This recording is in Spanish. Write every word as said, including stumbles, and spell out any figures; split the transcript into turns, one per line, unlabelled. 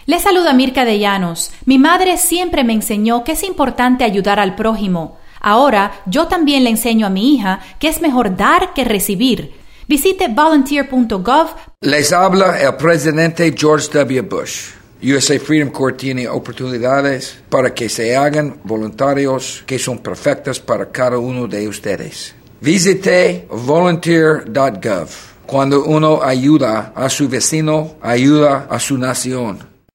Les saluda Mirka de Llanos. Mi madre siempre me enseñó que es importante ayudar al prójimo. Ahora yo también le enseño a mi hija que es mejor dar que recibir. Visite volunteer punto gov.
Les habla el presidente George W. Bush. U S A Freedom Corps tiene oportunidades para que se hagan voluntarios que son perfectas para cada uno de ustedes. Visite volunteer punto gov. Cuando uno ayuda a su vecino, ayuda a su nación.